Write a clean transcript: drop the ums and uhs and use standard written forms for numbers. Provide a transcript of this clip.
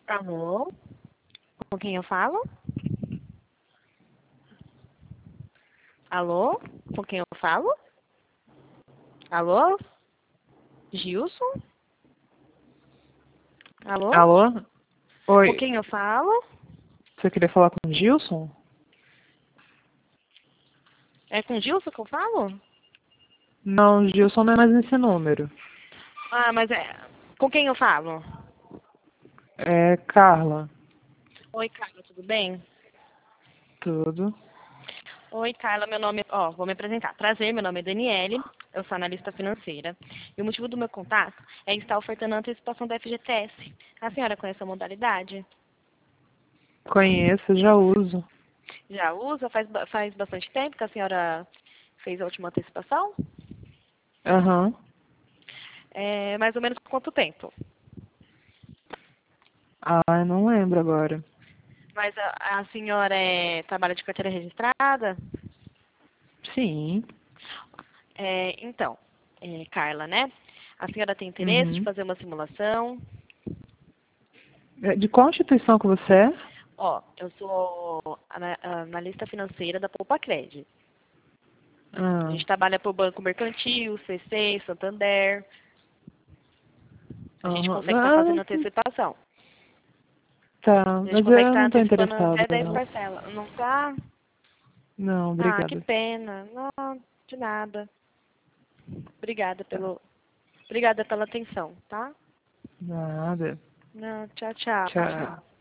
Alô? Com quem eu falo? Alô? Com quem eu falo? Alô? Gilson? Alô? Alô? Com Oi, quem eu falo? você queria falar com o Gilson? É com Gilson que eu falo? Não, Gilson não é mais nesse número. Ah, mas é. Com quem eu falo? É Carla. Oi, Carla, tudo bem? Tudo. Oi, Carla, meu nome. Ó, vou me apresentar. Prazer, meu nome é Daniele, eu sou analista financeira. E o motivo do meu contato é estar ofertando a antecipação da FGTS. A senhora conhece a modalidade? Conheço, já uso. Já usa? Faz bastante tempo que a senhora fez a última antecipação? Aham. É, mais ou menos quanto tempo? Ah, eu não lembro agora. Mas a senhora trabalha de carteira registrada? Sim. Então, Carla, né? A senhora tem interesse de Uhum. fazer uma simulação? De qual instituição que você é? Ó, eu sou analista financeira da Poupacred. A Ah, gente trabalha para o Banco Mercantil, CC, Santander. A gente aham. consegue estar fazendo antecipação. Tá, A gente mas consegue eu estar não tô antecipando interessada, até 10 não. parcelas. Não tá? Não, Ah, que obrigada. pena. Não, de nada. Obrigada Tá. obrigada pela atenção, tá? Nada. Não, tchau, tchau. Tchau.